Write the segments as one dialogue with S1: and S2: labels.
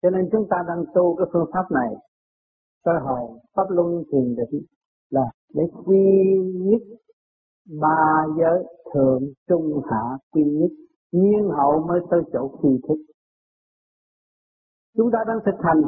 S1: Cho nên chúng ta đang tu cái phương pháp này, soi hồn, pháp luân thiền định là để quy nhất ba giới thượng trung hạ, quy nhất nhiên hậu mới tới chỗ kỳ thức. Chúng ta đang thực hành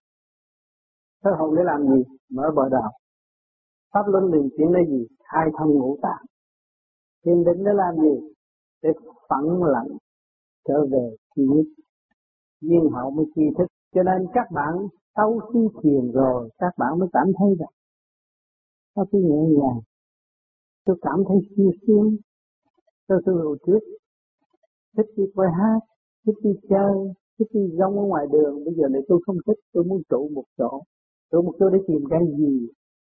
S1: soi hồn để làm gì? Mở bờ đạo. Pháp luân liền chuyển để gì? Khai thông ngũ tạng. Thiền định để làm gì? Để phẳng lặng trở về kỳ nhất, nhiên hậu mới kỳ thức. Cho nên các bạn sau khi thiền rồi, các bạn mới cảm thấy rằng có cái nhẹ nhàng. Tôi cảm thấy siêu sướng. Tôi hồi trước thích đi coi hát, thích đi chơi, thích đi rong ở ngoài đường. Bây giờ này tôi không thích, tôi muốn trụ một chỗ. Trụ một chỗ để tìm cái gì?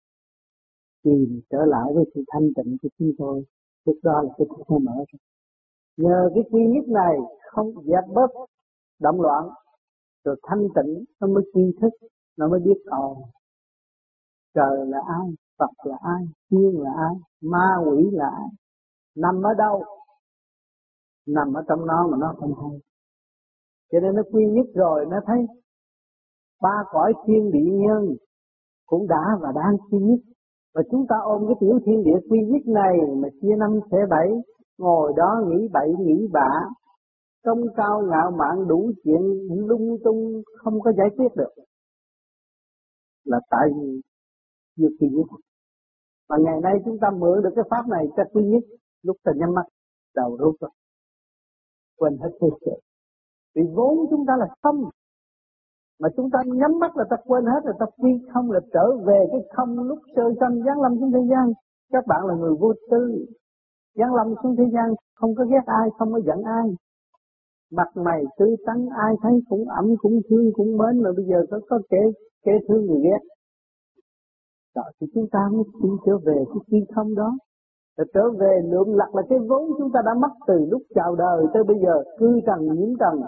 S1: Tìm trở lại với sự thanh tịnh của chúng tôi. Lúc đó là cái thức nó mở ra. Nhờ cái quy nhất này không dẹp bớt động loạn, rồi thanh tịnh nó mới tri thức, nó mới biết trời là ai, Phật là ai, thiên là ai, ma quỷ là ai, nằm ở đâu? Nằm ở trong nó mà nó không thấy. Cho nên nó quy nhất rồi nó thấy ba cõi thiên địa nhân cũng đã và đang quy nhất. Và chúng ta ôm cái tiểu thiên địa quy nhất này mà chia năm xẻ bảy, ngồi đó nghĩ bậy nghĩ bạ, công cao ngạo mạn đủ chuyện lung tung không có giải quyết được. Là tại vì chưa quy nhất. Và ngày nay chúng ta mượn được cái pháp này cho quy nhất, lúc ta nhắm mắt đầu rút rồi, quên hết thế sự. Vì vốn chúng ta là không, mà chúng ta nhắm mắt là ta quên hết, là ta quy không, là trở về cái không lúc sơ sanh giáng lâm xuống thế gian. Các bạn là người vô tư, giáng lâm xuống thế gian không có ghét ai, không có giận ai, mặt mày tươi tắn, ai thấy cũng ẩm, cũng thương, cũng mến. Mà bây giờ có kẻ thương người ghét. Rồi thì chúng ta mới trở về cái quy không đó, rồi trở về lượm lặt là cái vốn chúng ta đã mất từ lúc chào đời tới bây giờ, cư trần nhiễm trần,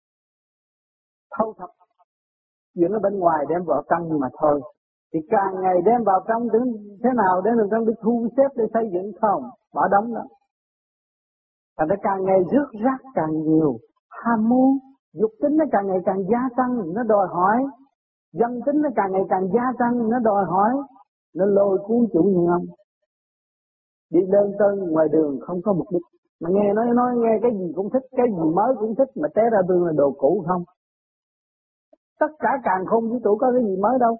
S1: thâu thập chuyện ở bên ngoài đem vào trong mà thôi. Thì càng ngày đem vào trong đến thế nào, đem vào trong để thu xếp, để xây dựng không, bỏ đóng đó. Thành ra càng ngày rước rác càng nhiều, ham muốn, dục tính nó càng ngày càng gia tăng, nó đòi hỏi, dân tính nó càng ngày càng gia tăng, nó đòi hỏi, nó lôi cuốn chủ nhân. Đi đơn tân ngoài đường không có mục đích, mà nghe nói nghe cái gì cũng thích, cái gì mới cũng thích, mà té ra tương là đồ cũ không. Tất cả càn khôn vũ trụ có cái gì mới đâu.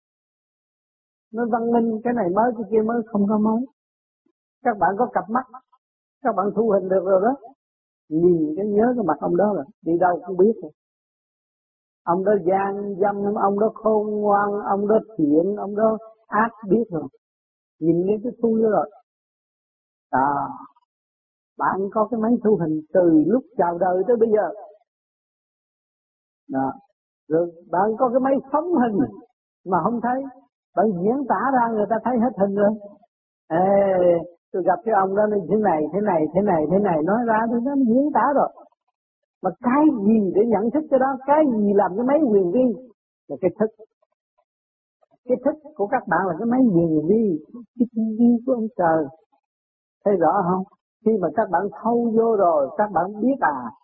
S1: Nó văn minh, cái này mới, cái kia mới, không có mới. Các bạn có cặp mắt, các bạn thu hình được rồi đó. Nhìn cái nhớ cái mặt ông đó rồi, đi đâu cũng biết rồi. Ông đó gian dâm, ông đó khôn ngoan, ông đó thiện, ông đó ác biết rồi. Nhìn đến cái thu rồi. Bạn có cái máy thu hình từ lúc chào đời tới bây giờ. Đó. Rồi bạn có cái máy phóng hình mà không thấy, bạn diễn tả ra người ta thấy hết hình rồi. Tôi gặp cái ông đó thế này, nói ra thì nó diễn tả rồi. Mà cái gì để nhận thức cái đó, cái gì làm cái máy huyền vi là cái thức. Cái thức của các bạn là cái máy huyền vi, cái TV của ông trời. Thấy rõ không? Khi mà các bạn thâu vô rồi, các bạn biết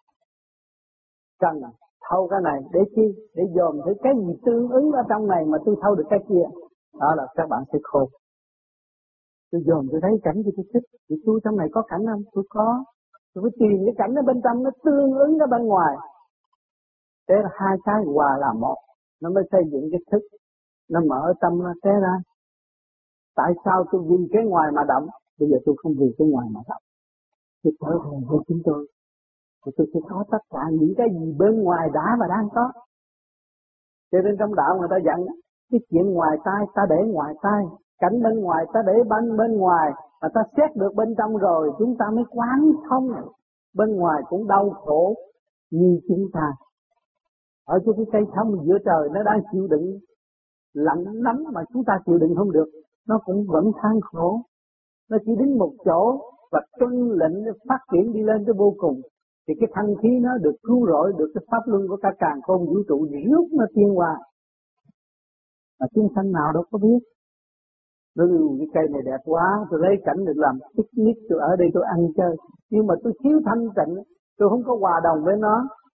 S1: cần thâu cái này để chi? Để dòm thấy cái gì tương ứng ở trong này mà tôi thâu được cái kia. Đó là các bạn sẽ khôn. Tôi dòm tôi thấy cảnh thì tôi thích, thì tôi trong này có cảnh không? Tôi có. Tôi phải tìm cái cảnh ở bên trong nó tương ứng ở bên ngoài. Thế là hai cái hòa làm một, nó mới xây dựng cái thức, nó mở tâm nó té ra. Tại sao tôi vì cái ngoài mà động? Bây giờ tôi không vì cái ngoài mà động. Tôi trở về với chúng tôi. Thì tôi sẽ có tất cả những cái gì bên ngoài đã và đang có. Cho nên trong đạo người ta dặn cái chuyện ngoài tai ta để ngoài tai, cảnh bên ngoài ta để bên ngoài, mà ta xét được bên trong rồi chúng ta mới quán thông. Bên ngoài cũng đau khổ như chúng ta. Ở trên cái cây thông giữa trời nó đang chịu đựng lạnh nóng mà chúng ta chịu đựng không được, nó cũng vẫn than khổ. Nó chỉ đến một chỗ và tuân lệnh phát triển đi lên tới vô cùng. Thì cái thanh khí nó được cứu rỗi, được cái pháp luân của cả càn khôn vũ trụ rước nó tiên hòa. Mà chúng sanh nào đâu có biết. Cái cây này đẹp quá, tôi lấy cảnh được làm picnic, tôi ở đây tôi ăn chơi. Nhưng mà tôi thiếu thanh tịnh, tôi không có hòa đồng với nó,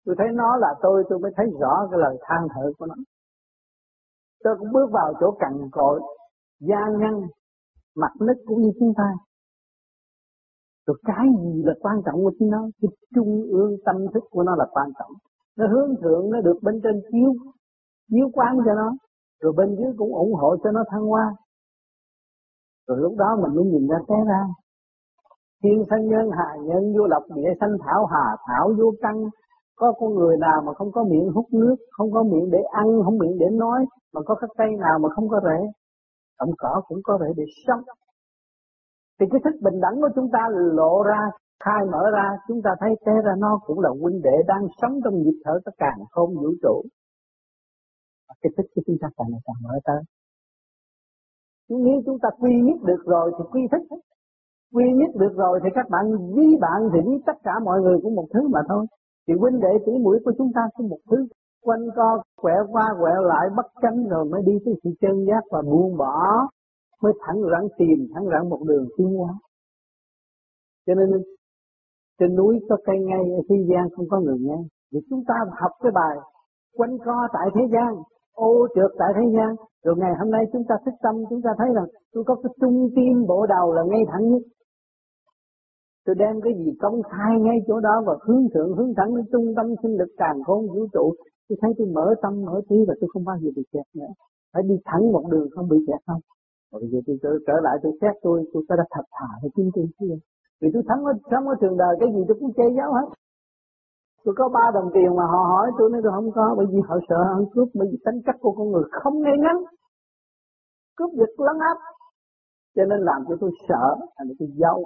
S1: Tôi thấy nó là tôi mới thấy rõ cái lời than thở của nó. Tôi cũng bước vào chỗ cằn cội, gian nhân, mặt nứt cũng như chúng ta. Rồi cái gì là quan trọng của chính nó? Cái trung ương tâm thức của nó là quan trọng. Nó hướng thượng, nó được bên trên chiếu quán cho nó. Rồi bên dưới cũng ủng hộ cho nó thăng hoa. Rồi lúc đó mình mới nhìn ra té ra. Thiên sanh nhân, hà nhân, vô lộc, địa sanh thảo, hà thảo vô căn. Có con người nào mà không có miệng hút nước, không có miệng để ăn, không miệng để nói, mà có cái cây nào mà không có rễ. Động cỏ cũng có rễ để sống. Thì cái thức bình đẳng của chúng ta lộ ra, khai mở ra, chúng ta thấy té ra nó cũng là huynh đệ đang sống trong nhịp thở tất cả không vũ trụ. Cái thức của chúng ta càng ngày càng mở tới. Nếu chúng ta quy nhất được rồi thì quy thức. Quy nhất được rồi thì các bạn ví thì ví tất cả mọi người cũng một thứ mà thôi. Thì huynh đệ tỷ muội của chúng ta cũng một thứ. Quanh co, quẹo qua, quẹo lại, bất chánh rồi mới đi tới sự chân giác và buông bỏ. Mới thẳng rắn tìm, thẳng rắn một đường tiến hóa. Cho nên trên núi có cây ngay, ở thế gian không có người ngay. Vì chúng ta học cái bài quanh co tại thế gian, ô trượt tại thế gian. Rồi ngày hôm nay chúng ta thức tâm, chúng ta thấy rằng tôi có cái trung tim bộ đầu là ngay thẳng nhất. Tôi đem cái gì công khai ngay chỗ đó và hướng thượng hướng thẳng đến trung tâm sinh lực càn khôn vũ trụ. Tôi thấy tôi mở tâm mở trí và tôi không bao giờ bị kẹt nữa. Phải đi thẳng một đường không bị kẹt không. Rồi bây giờ tôi trở lại tôi xét tôi có đã thật thà hay chính trị chưa? Vì tôi sống ở trường đời cái gì tôi cũng che giấu hết. Tôi có 3 đồng tiền mà họ hỏi tôi nói tôi không có, bởi vì họ sợ ăn cướp, bởi vì tính cách của con người không ngay ngắn, cướp giật lấn áp, cho nên làm cho tôi sợ, thành tôi giấu.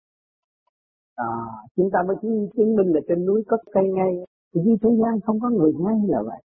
S1: Chúng ta mới chứng minh là trên núi có cây ngay, thì như thế gian không có người ngay là vậy.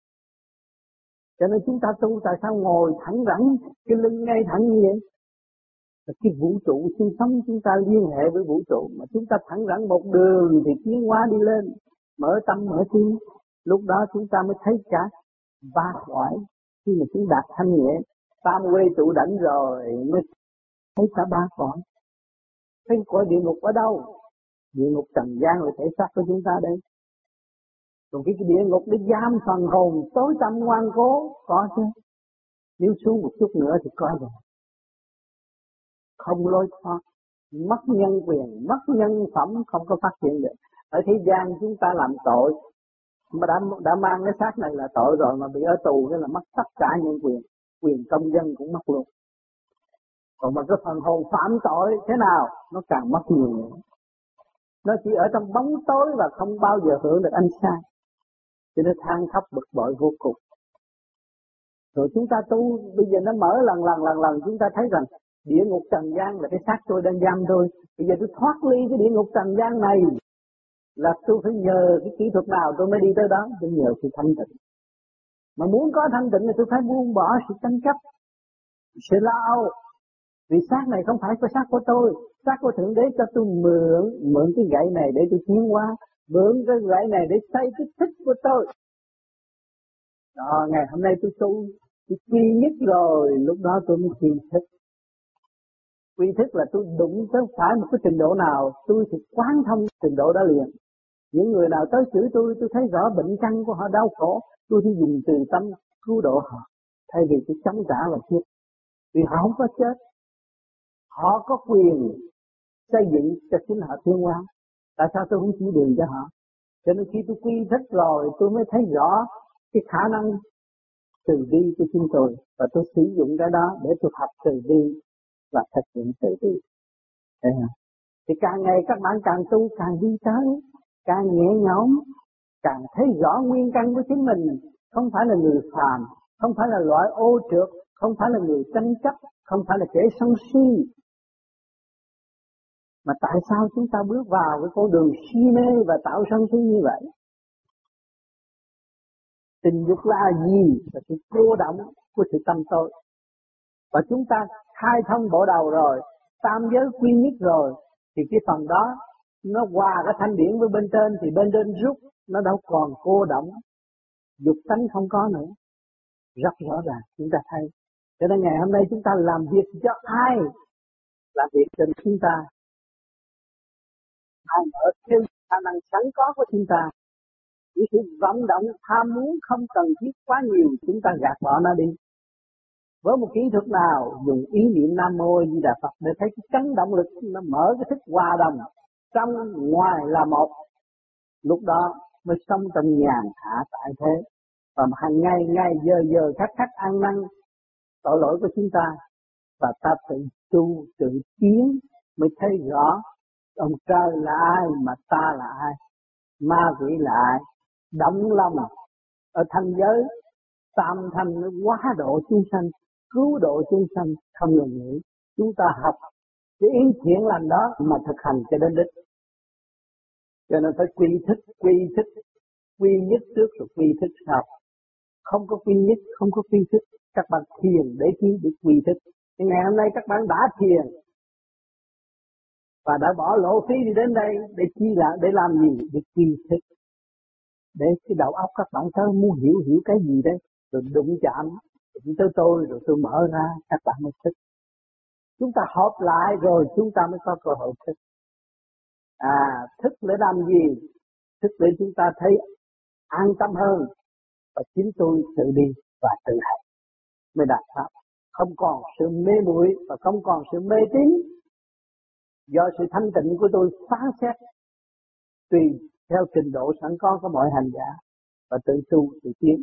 S1: Cho nên chúng ta tu tại sao ngồi thẳng rắn, cái lưng ngay thẳng như vậy? Cái vũ trụ sinh sống chúng ta liên hệ với vũ trụ, mà chúng ta thẳng rắn một đường thì tiến hóa đi lên, mở tâm mở trí. Lúc đó chúng ta mới thấy cả ba cõi. Khi mà chúng đạt thanh nhẹ, tam quê trụ đảnh rồi mới thấy cả ba cõi. Thấy cõi địa ngục ở đâu? Địa ngục trần gian là thể xác của chúng ta đây. Còn cái địa ngục để giam phần hồn tối tăm ngoan cố có chứ. Nếu xuống một chút nữa thì có rồi. Không lối thoát, mất nhân quyền, mất nhân phẩm, không có phát triển được. Ở thế gian chúng ta làm tội, mà đã mang cái xác này là tội rồi, mà bị ở tù cái là mất tất cả nhân quyền công dân cũng mất luôn. Còn mà cái phần hồn phạm tội thế nào, nó càng mất nhiều nữa. Nó chỉ ở trong bóng tối và không bao giờ hưởng được ánh sáng, cho nên than khóc bực bội vô cùng. Rồi chúng ta tu, bây giờ nó mở lần chúng ta thấy rằng địa ngục trần gian là cái xác tôi đang giam tôi. Bây giờ tôi thoát ly cái địa ngục trần gian này là tôi phải nhờ cái kỹ thuật nào tôi mới đi tới đó. Tôi nhờ sự thanh tịnh. Mà muốn có thanh tịnh thì tôi phải buông bỏ sự tranh chấp, sự lao. Vì xác này không phải cái xác của tôi. Xác của Thượng Đế cho tôi mượn cái gậy này để tôi tiến hóa, mượn cái gậy này để xây cái thích của tôi. Đó, ngày hôm nay tôi tu, tôi quy nhất rồi, lúc đó tôi mới quy thức. Quy thức là tôi đụng tới phải một cái trình độ nào, tôi thì quán thông trình độ đó liền. Những người nào tới chửi tôi thấy rõ bệnh căn của họ đau khổ, tôi chỉ dùng từ tâm cứu độ họ, thay vì tôi chống trả và chết. Vì họ không có chết, họ có quyền xây dựng cho chính họ tiến hóa. Tại sao tôi không chỉ đường cho họ? Cho nên khi tôi quy thức rồi, tôi mới thấy rõ cái khả năng từ bi của chính tôi, và tôi sử dụng cái đó để tôi học từ bi và thực hiện từ bi. Thì càng ngày các bạn càng tu càng đi tới, càng nhẹ nhõm, càng thấy rõ nguyên căn của chính mình. Không phải là người phàm, không phải là loại ô trượt, không phải là người tranh chấp, không phải là kẻ sân si. Mà tại sao chúng ta bước vào cái con đường si mê và tạo sân si như vậy? Tình dục là gì? Là sự cô động của sự tâm tôi. Và chúng ta khai thông bộ đầu rồi, tam giới quy nhất rồi, thì cái phần đó nó hòa cái thanh điển với bên trên, thì bên trên rút, nó đâu còn cô động, dục tánh không có nữa. Rất rõ ràng chúng ta thấy. Cho nên ngày hôm nay chúng ta làm việc cho ai? Làm việc cho chúng ta. Ai ở trên khả năng sẵn có của chúng ta. Những sự vận động tham muốn không cần thiết quá nhiều, chúng ta gạt bỏ nó đi. Với một kỹ thuật nào dùng ý niệm Nam Mô Di Đà Phật để thấy cái chấn động lực nó mở cái thức hòa đồng trong ngoài là một, lúc đó mới sống trong nhàn hạ tại thế. Và hàng ngày ngày giờ khắc khắc ăn năn tội lỗi của chúng ta, và ta tự tu tự tiến mới thấy rõ ông trời là ai mà ta là ai, ma quỷ là ai. Động lòng ở thanh giới tam thanh nó hóa độ chúng sanh, cứu độ chúng sanh không ngừng nghỉ. Chúng ta học cái ý thiện lành đó mà thực hành cho đến đích. Cho nên phải quy quy nhất trước rồi quy thức sau. Không có quy nhất, không có quy thức. Các bạn thiền để chi? Để quy thức. Thì ngày hôm nay các bạn đã thiền và đã bỏ lộ phí đi đến đây để chi là để làm gì? Để quy thức. Để cái đầu óc các bạn tới muốn hiểu cái gì đấy, rồi đụng chạm tới tôi rồi tôi mở ra, các bạn mới thức. Chúng ta hợp lại rồi chúng ta mới có cơ hội thức. Thức để làm gì? Thức để chúng ta thấy an tâm hơn, và chính tôi tự đi và tự hành mới đạt pháp. Không còn sự mê muội và không còn sự mê tín. Do sự thanh tịnh của tôi phán xét tùy theo trình độ sẵn có của mọi hành giả và tự tu tự tiến.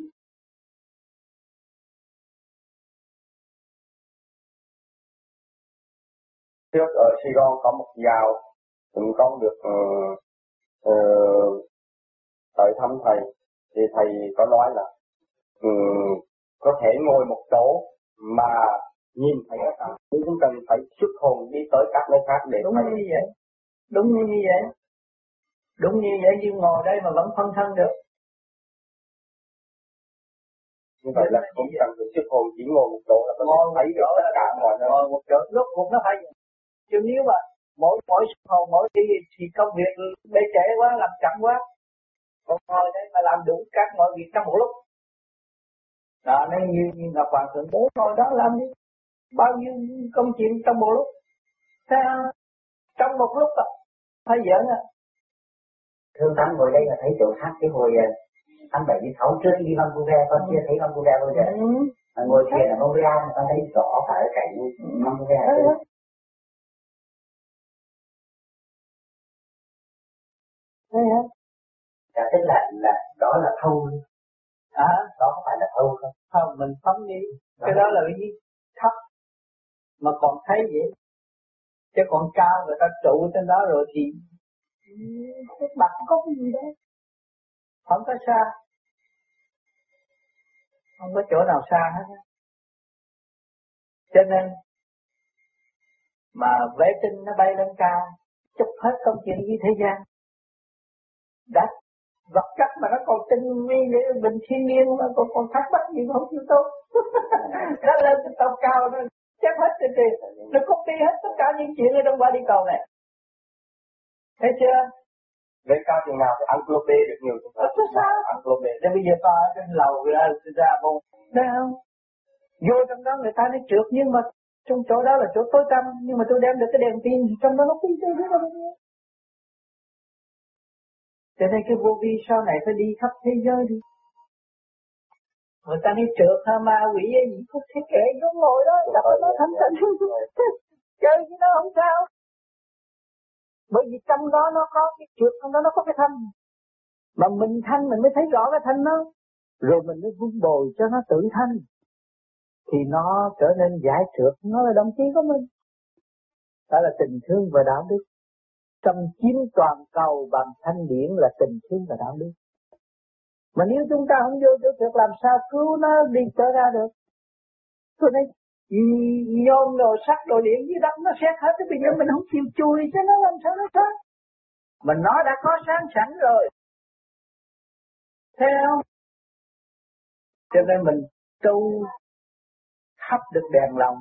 S2: Trước ở Sài Gòn có một dạo chúng con được tới thăm thầy, thì thầy có nói là có thể ngồi một chỗ mà nhìn thấy các bạn, cũng cần phải xuất hồn đi tới các nơi khác để
S3: đúng
S2: thấy.
S3: như vậy, đúng như vậy, đúng như vậy, nhưng ngồi đây mà vẫn phân thân được.
S2: Như vậy là không cần phải xuất hồn, chỉ ngồi một chỗ là có thể thấy được tất cả mọi nơi.
S3: Ngồi một chỗ lúc cuộc nó phải, chứ nếu mà mỗi xuất hồn mỗi khi thì công việc bê trễ quá, làm chậm quá. Còn ngồi đây mà làm đủ các mọi việc trong một lúc. Đó, nên như Ngọc Hoàng Thượng Đế ngồi đó làm đi bao nhiêu công chuyện trong một lúc. Sao? Trong một lúc à? Phải giỡn à?
S4: Thương Tâm ngồi đây là thấy chỗ khác cái hồi anh 76 trước đi Vancouver, con chưa thấy Vancouver bao giờ. Ngồi thiền ở Montreal con thấy rõ cả cái cảnh Vancouver.
S3: Thế hả?
S4: Tức là đó là thâu. Đó không phải là thâu không?
S3: Không, mình phóng đi. Cái đó là cái gì? Thấp. Mà còn thấy vậy. Chứ còn cao người ta trụ trên đó rồi thì cái mặt có cái gì đấy. Không có xa. Không có chỗ nào xa hết. Cho nên mà vệ tinh nó bay lên cao, chụp hết công chuyện với thế gian. Đã vật chất mà nó còn tinh vi để bình thiên nhiên mà còn thắc mắc gì mà không chịu tốt. Nó lên trên tàu cao nó chắc hết trên tiền, nó copy hết tất cả những chuyện ở trong quả địa cầu này. Thấy chưa?
S2: Lên cao chừng nào thì ăn clope được nhiều chúng ta.
S3: Sao?
S2: Ăn clope.
S3: Để bây giờ ta ở trên lầu ra bông. Thấy không? Vô trong đó người ta nói trượt, nhưng mà trong chỗ đó là chỗ tối tăm, nhưng mà tôi đem được cái đèn pin thì trong đó nó pin tôi biết là bao nhiêu. Cho nên cái vô vi sau này phải đi khắp thế giới đi. Người ta đi trượt ha, ma quỷ gì cũng thế kệ, nó ngồi đó đập nó thanh tịnh. Chơi với nó không sao. Bởi vì trong đó nó có cái trượt, trong đó nó có cái thanh. Mà mình thanh mình mới thấy rõ cái thanh nó. Rồi mình mới vun bồi cho nó tự thanh. Thì nó trở nên giải trượt, nó là đồng chí của mình. Đó là tình thương và đạo đức. Trong chiếm toàn cầu bằng thanh điển là tình thương và đạo đức. Mà nếu chúng ta không vô chỗ trượt làm sao cứu nó đi trở ra được. Tôi nói nhôm đồ sắt đồ điện dưới đất nó xét hết. Bây giờ mình không chịu chui cho nó làm sao nó sáng. Mà nó đã có sáng sẵn rồi. Thấy không? Cho nên mình tu thắp được đèn lòng.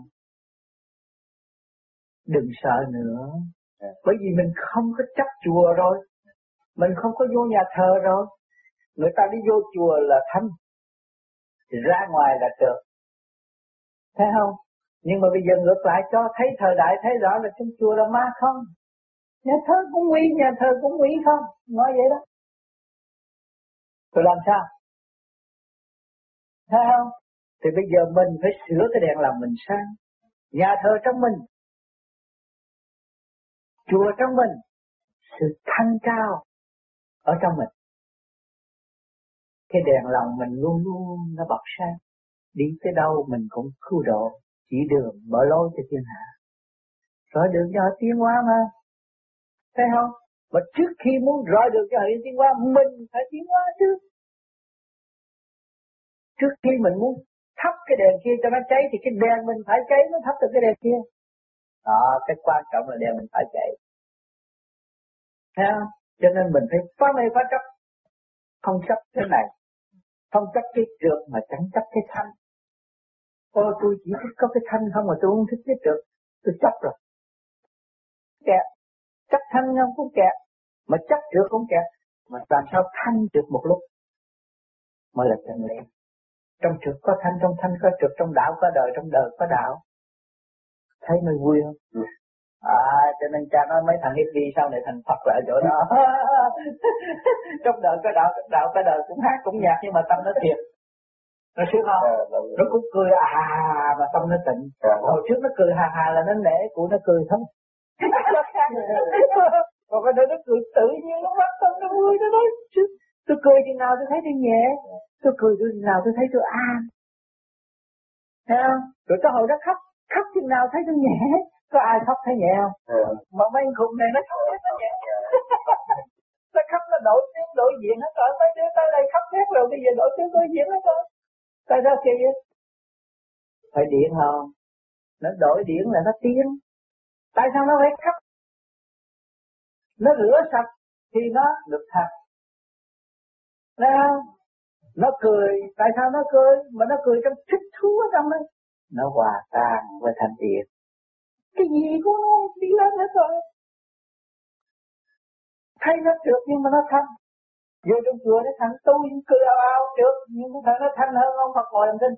S3: Đừng sợ nữa. Bởi vì mình không có chấp chùa rồi. Mình không có vô nhà thờ rồi. Người ta đi vô chùa là thanh, ra ngoài là trượt. Thấy không? Nhưng mà bây giờ ngược lại cho thấy thời đại thấy rõ là trong chùa là ma không. Nhà thờ cũng nguy không? Nói vậy đó. Tôi làm sao? Thấy không? Thì bây giờ mình phải sửa cái đèn làm mình sáng. Nhà thờ trong mình, chùa trong mình, sự thanh cao ở trong mình. Cái đèn lòng mình luôn luôn nó bật sáng. Đi tới đâu mình cũng cứu độ, chỉ đường mở lối cho thiên hạ. Rồi đường cho họ tiến hóa mà. Thấy không? Mà trước khi muốn rọi được cho họ tiến hóa, mình phải tiến hóa trước. Trước khi mình muốn thắp cái đèn kia cho nó cháy thì cái đèn mình phải cháy nó thắp được cái đèn kia. Đó, cái quan trọng là đèn mình phải cháy. Thấy không? Cho nên mình phải phá mê phá chấp. Không chấp cái này, không chấp cái trượt mà chẳng chấp cái thanh. Tôi chỉ thích có cái thanh không mà tôi không thích cái trượt. Tôi chấp rồi. Kẹt. Chấp thanh không cũng kẹt. Mà chấp trượt cũng kẹt. Mà làm sao thanh trượt một lúc mới là chân lý. Trong trượt có thanh, trong thanh có trượt, trong đạo có đời, trong đời có đạo. Thấy mới vui không? Cho nên cha nói mấy thằng hippie sau này thành Phật lại chỗ đó. Trong đời có đạo, trong đạo có đời, cũng hát cũng nhạc nhưng mà tâm nó thiệt. Nó sướng không? Nó cũng cười mà tâm nó tịnh. Hồi trước nó cười là nó nể, của nó cười thôi. Còn cái đó nó cười tự nhiên, nó mắt tâm nó vui, nó nói tôi cười chừng nào tôi thấy tôi nhẹ, tôi cười chừng nào tôi thấy tôi an. Thấy không? Rồi cái hồi đó khóc chừng nào thấy tôi nhẹ. Có ai khóc thấy nhẹ không? Mà mấy khùng này nó khóc hết nó nhẹ. Nó khóc nó đổi tiếng đổi diện hết rồi. Mấy đứa tới đây khóc hết rồi, bây giờ đổi tiếng đổi diện hết rồi. Tại đó kia phải điện không? Nó đổi điện là nó tiến. Tại sao nó phải khóc? Nó rửa sạch thì nó được thật. Thấy không? Nó cười, tại sao nó cười? Mà nó cười trong thích thú ở trong đấy. Nó hòa tan với thanh điện. Cái gì cũng đi lên hết rồi. Thấy nó trượt nhưng mà nó thanh. Vô trong chùa nó thằng tôi cười ao trượt, nhưng mà thằng nó thanh hơn ông Phật ngồi làm thinh.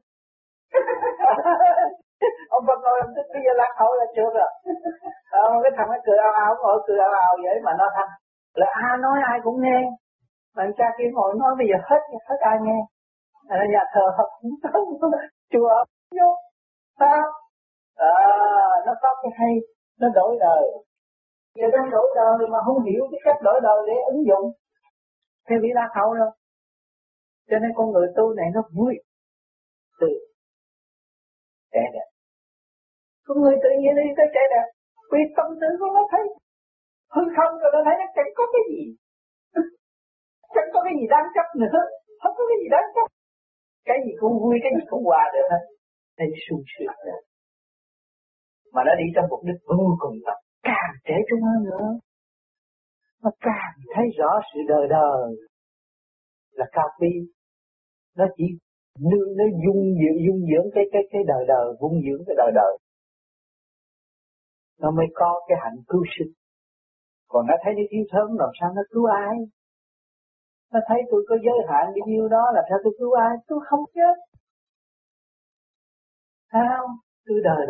S3: Ông Phật ngồi làm thinh bây giờ lạc hậu là trượt rồi. Cái thằng nó cười ao ngồi cười ao vậy mà nó thanh. Là nói ai cũng nghe. Mà cha kia ngồi nói bây giờ hết ai nghe. Nhà thờ học cũng không, chùa không vô. Sao? Nó có cái hay, nó đổi đời. Giờ đang đổi đời mà không hiểu cái cách đổi đời để ứng dụng thì bị lạc hậu rồi. Cho nên con người tu này nó vui từ trẻ đẹp. Con người tự nhiên đi tới trẻ đẹp, vì tâm tư của nó thấy hư không rồi nó thấy nó chẳng có cái gì, chẳng có cái gì đáng chấp nữa, không có cái gì đáng chấp. Cái gì cũng vui, cái gì cũng hòa được hết, nên sung sướng rồi. Mà nó đi trong mục đích vô cùng thật, càng trẻ trung hơn nữa, nó càng thấy rõ sự đời là cao quý. Nó chỉ nó dung dưỡng cái đời, vun dưỡng cái đời. Nó mới có cái hạnh cứu sinh. Còn nó thấy nó thiếu thốn làm sao nó cứu ai? Nó thấy tôi có giới hạn bao nhiêu đó làm sao tôi cứu ai? Tôi không chết. Sao? Tôi đời.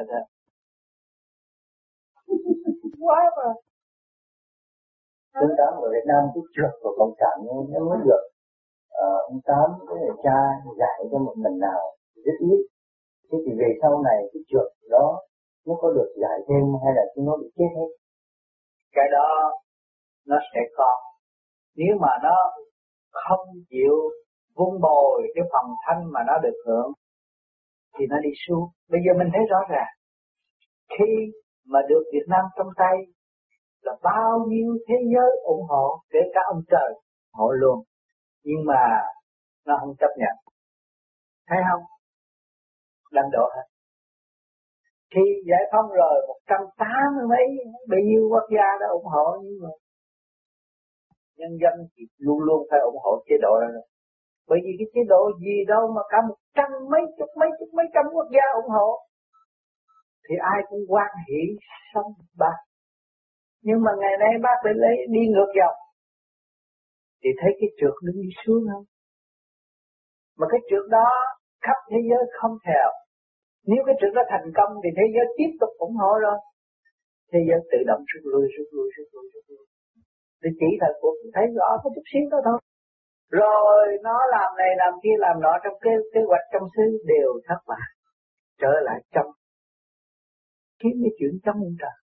S3: Quá mà.
S4: Tương đó ở Việt Nam cái trượt của cộng sản nó mới được ông Tám với người cha dạy cho một phần nào rất ít. Thế thì về sau này cái trượt đó nó có được dạy thêm hay là chúng nó bị chết hết?
S3: Cái đó nó sẽ có. Nếu mà nó không chịu vun bồi cái phần thanh mà nó được hưởng thì nó đi xuống. Bây giờ mình thấy rõ ràng khi mà được Việt Nam trong tay là bao nhiêu thế giới ủng hộ, kể cả ông trời ủng hộ luôn, nhưng mà nó không chấp nhận. Thấy không? Đánh đổ hết. Khi giải phóng rồi 180 mấy bao nhiêu quốc gia đã ủng hộ, nhưng mà nhân dân thì luôn luôn phải ủng hộ chế độ đó. Bởi vì cái chế độ gì đâu mà cả 100 mấy trăm quốc gia ủng hộ thì ai cũng hoan hỷ sống bác. Nhưng mà ngày nay bác phải lấy đi ngược dòng thì thấy cái trượt đứng đi xuống không? Mà cái trượt đó khắp thế giới không theo. Nếu cái trượt đó thành công thì thế giới tiếp tục ủng hộ rồi. Thế giới tự động rút lui. Để chỉ thời cuộc thấy rõ có chút xíu đó thôi. Rồi nó làm này làm kia làm nọ trong kế hoạch trong xứ đều thất bại. Trở lại trong kiếm cái chuyện trong ông trời.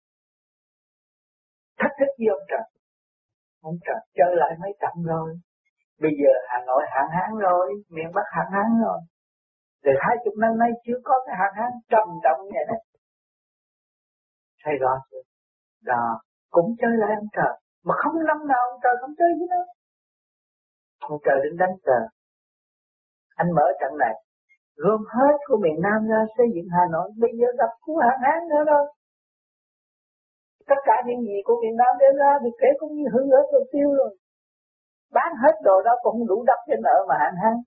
S3: Thách thức với ông trời. Ông trời trở lại mấy trận rồi. Bây giờ Hà Nội hạn hán rồi, miền Bắc hạn hán rồi. Từ 20 năm nay chưa có cái hạn hán trầm trọng như này. Sài Gòn đó cũng chơi lại ông trời. Mà không năm nào ông trời không chơi với nó. Ông trời định đánh cờ. Anh mở trận này, gom hết của miền Nam ra xây dựng Hà Nội. Bây giờ gặp cú hạn hán nữa đâu. Tất cả những gì của miền Nam đem ra thì kể cũng như hư hết rồi, tiêu rồi. Bán hết đồ đó cũng không đủ đắp cho nợ mà hạn hán.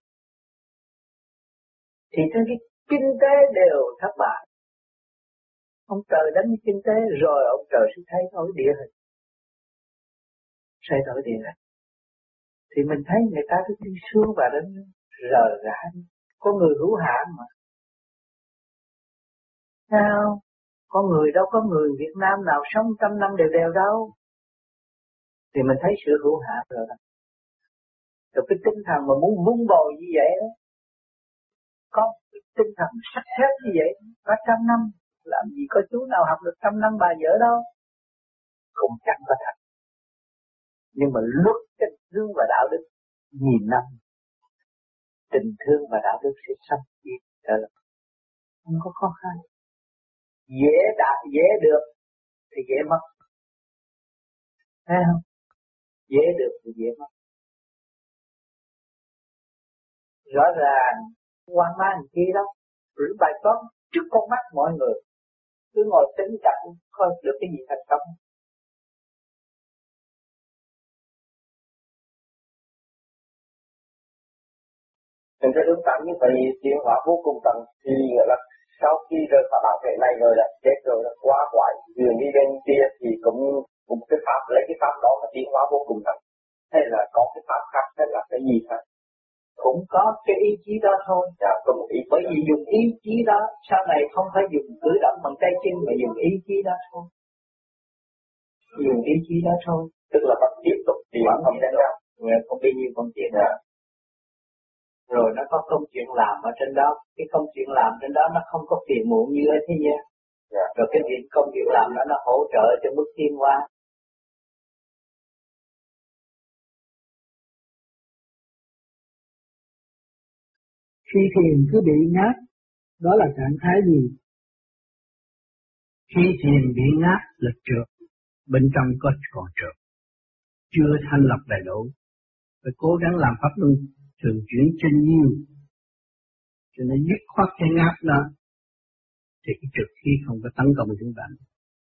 S3: Thì trên cái kinh tế đều thất bại. Ông trời đánh cái kinh tế rồi ông trời sẽ thay đổi địa hình. Thay đổi địa hình. Thì mình thấy người ta cứ đi xuống và đến rờ rã. Có người hữu hạn mà. Sao? Có người đâu có người Việt Nam nào sống 100 năm đều đều đâu. Thì mình thấy sự hữu hạn rồi đó. Rồi cái tinh thần mà muốn vun bồi như vậy đó. Có cái tinh thần sắt thép như vậy. Có 100 năm. Làm gì có chú nào học được 100 năm bà vợ đâu. Cũng chẳng có thật. Nhưng mà luật tình thương và đạo đức nghìn năm. Tình thương và đạo đức sẽ sanh diệt trở lại. Không có khó khăn. Dễ được thì dễ mất. Thấy không? Dễ được thì dễ mất. Rõ ràng hoang mang kia đó. Rửa bài toán trước con mắt mọi người. Cứ ngồi tính chặt coi được cái gì thành công.
S2: Mình thấy đúng tạm như vậy tiến hóa vô cùng tận thì nghĩa là sau khi rời khỏi bản thể này rồi là chết rồi là qua quải đường đi bên kia thì cũng cái pháp lấy cái pháp đó mà tiến hóa vô cùng tận, hay là có cái pháp khác hay là cái gì khác?
S3: Cũng có cái ý chí đó thôi.
S2: Dạ, có một ý.
S3: Bởi vì dùng ý chí đó sau này không phải dùng cử động bằng tay chân mà dùng ý chí đó thôi. Dùng ý chí đó thôi.
S2: Tức là bắt tiếp tục tìm không đến đâu.
S3: Không bao nhiêu công chuyện đó. Rồi nó có công chuyện làm ở trên đó. Cái công chuyện làm trên đó nó không có phiền muộn như ở thế gian. Rồi cái việc công việc làm đó nó hỗ trợ cho bước tiến hóa.
S1: Khi thiền cứ bị ngáp, đó là trạng thái gì? Khi thiền bị ngáp là trượt, bên trong có còn trượt, chưa thanh lọc đầy đủ. Phải cố gắng làm pháp luân thường chuyển trên nhiều, cho nên dứt khoát cái ngáp đó, thì cái trượt khí không có tấn công chúng ta.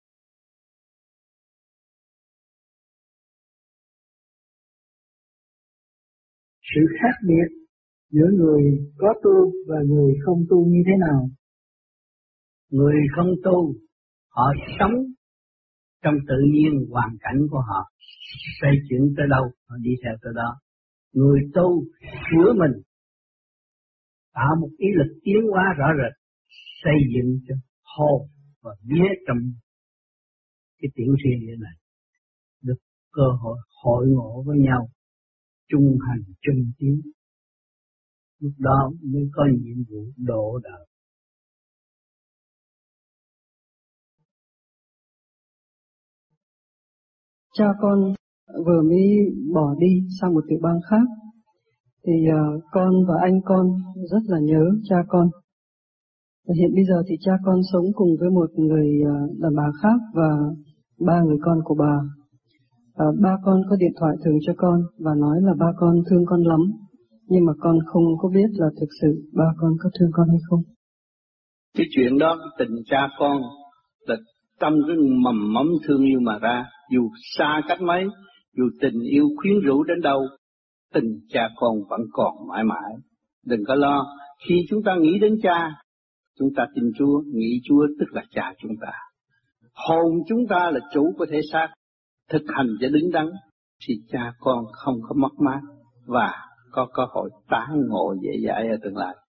S1: Sự khác biệt giữa người có tu và người không tu như thế nào? Người không tu, họ sống trong tự nhiên hoàn cảnh của họ, xây chuyển tới đâu, họ đi theo tới đó. Người tu sửa mình, tạo một ý lực tiến hóa rõ rệt, xây dựng cho hồn và vía trong cái tiểu thiên địa này, được cơ hội hội ngộ với nhau, chung hành chung tiến. Lúc đó mới có nhiệm vụ độ đời.
S5: Cha con vừa mới bỏ đi sang một tiểu bang khác, thì con và anh con rất là nhớ cha con. Và hiện bây giờ thì cha con sống cùng với một người đàn bà khác và 3 người con của bà. Ba con có điện thoại thường cho con và nói là ba con thương con lắm, nhưng mà con không có biết là thực sự ba con có thương con hay không.
S1: Cái chuyện đó, cái tình cha con là trong cái mầm mống thương yêu mà ra, dù xa cách mấy, dù tình yêu khuyến rũ đến đâu, tình cha con vẫn còn mãi mãi. Đừng có lo, khi chúng ta nghĩ đến cha, chúng ta tin Chúa, nghĩ Chúa tức là cha chúng ta. Hồn chúng ta là chủ của thể xác, thực hành cho đứng đắn, thì cha con không có mất mát và có cơ hội tái ngộ dễ dãi ở tương lai.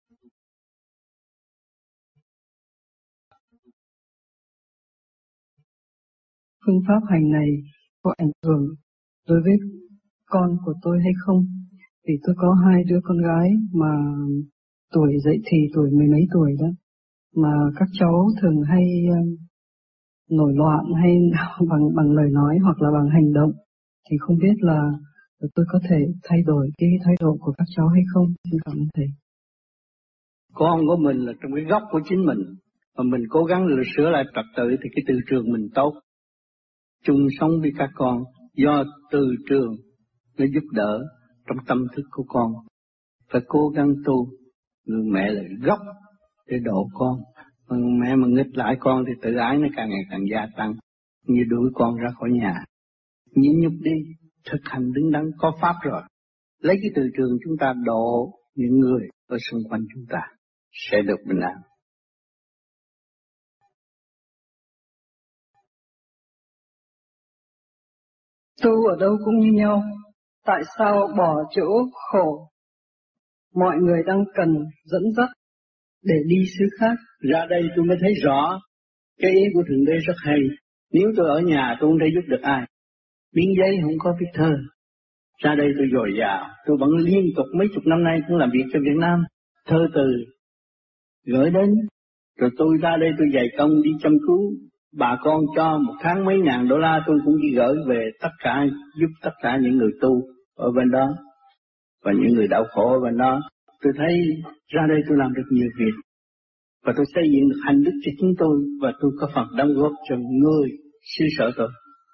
S5: Phương pháp hành này có ảnh hưởng đối với con của tôi hay không? Vì tôi có 2 đứa con gái mà tuổi dậy thì tuổi mười mấy tuổi đó, mà các cháu thường hay nổi loạn hay bằng lời nói hoặc là bằng hành động, thì không biết là tôi có thể thay đổi cái thái độ của các cháu hay không? Xin cảm ơn thầy.
S1: Con của mình là trong cái góc của chính mình, mà mình cố gắng sửa lại trật tự thì cái từ trường mình tốt. Chung sống với các con, do từ trường nó giúp đỡ trong tâm thức của con. Phải cố gắng tu, người mẹ là gốc để độ con. Mẹ mà nghịch lại con thì tự ái nó càng ngày càng gia tăng, như đuổi con ra khỏi nhà. Nhịn nhục đi, thực hành đứng đắn có pháp rồi. Lấy cái từ trường chúng ta độ những người ở xung quanh chúng ta sẽ được bình an.
S5: Tu ở đâu cũng như nhau, tại sao bỏ chỗ khổ? Mọi người đang cần dẫn dắt để đi xứ khác.
S1: Ra đây tôi mới thấy rõ cái ý của Thượng Đế rất hay. Nếu tôi ở nhà tôi không thể giúp được ai. Miếng giấy không có viết thơ. Ra đây tôi dồi dào, tôi vẫn liên tục mấy chục năm nay cũng làm việc cho Việt Nam. Thơ từ gửi đến, rồi tôi ra đây tôi dày công đi chăm cứu bà con, cho một tháng mấy ngàn đô la tôi cũng đi gửi về tất cả, giúp tất cả những người tu ở bên đó và những người đau khổ ở bên đó. Tôi thấy ra đây tôi làm được nhiều việc và tôi xây dựng được hành đức cho chính tôi, và tôi có phần đóng góp cho người xứ sở tôi.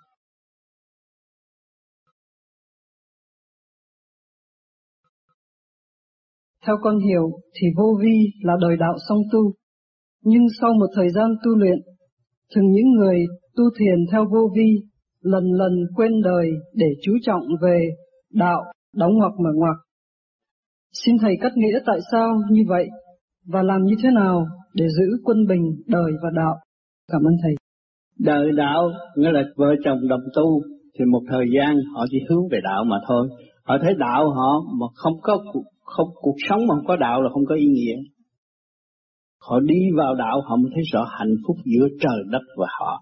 S5: Theo con hiểu thì vô vi là đời đạo song tu, nhưng sau một thời gian tu luyện, thường những người tu thiền theo vô vi lần lần quên đời để chú trọng về đạo, đóng ngoặc mở ngoặc. Xin thầy cắt nghĩa tại sao như vậy và làm như thế nào để giữ quân bình đời và đạo. Cảm ơn thầy.
S1: Đời đạo nghĩa là vợ chồng đồng tu, thì một thời gian họ chỉ hướng về đạo mà thôi. Họ thấy đạo họ mà không cuộc sống mà không có đạo là không có ý nghĩa. Họ đi vào đạo họ mới thấy rõ hạnh phúc giữa trời đất và họ.